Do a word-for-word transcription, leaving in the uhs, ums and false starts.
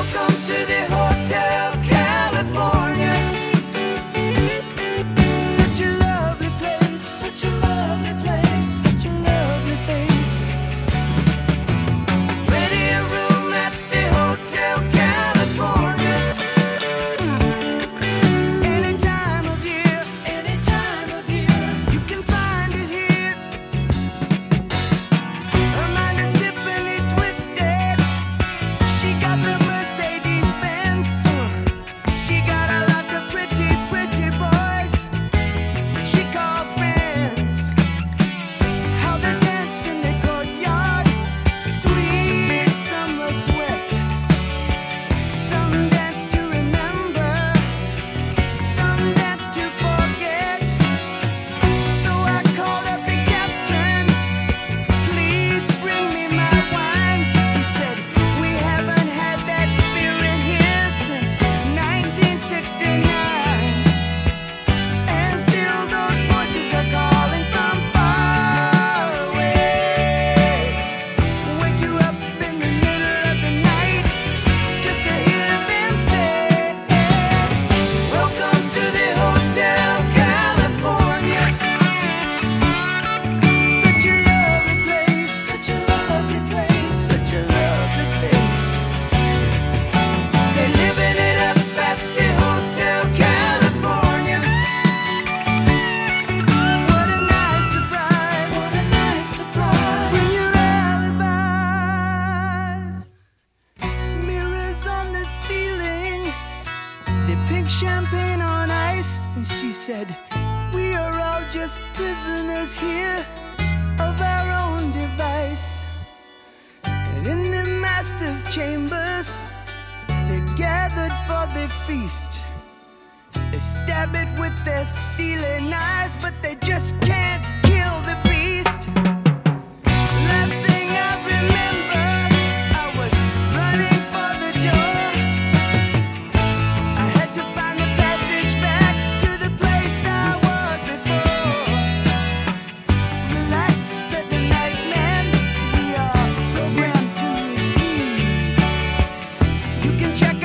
Welcome to the Hotel California. Such a lovely place, such a lovely place, such a lovely face. Ready a room at the Hotel California. Any time of year, any time of year, you can find it here. Her mind is Tiffany twisted. She got the Mercedes Benz. She got a lot of pretty, pretty boys she calls friends. How they dance in the courtyard, sweet summer sweat. Some dance to remember, some dance to forget. So I called up the captain, please bring me my wine. He said, we haven't had that spirit here since nineteen sixty-nine. And still those voices are calling from far away. Wake you up in the middle of the night just to hear them say, welcome to the Hotel California. Such a lovely place, such a lovely place, such a lovely face. They're living it up at the Hotel California. What a nice surprise, what a nice surprise. Bring your alibis. Mirrors on the ceiling, the pink champagne on ice. And she said, we are all just prisoners here of our own device. And in the master's chambers, they're gathered for the feast. They stab it with their steely knives, but they just can't kill the beast. Last thing I remember, I was running for the door. I had to find the passage back to the place I was before. Relax, said the night man, we are programmed to receive. You can check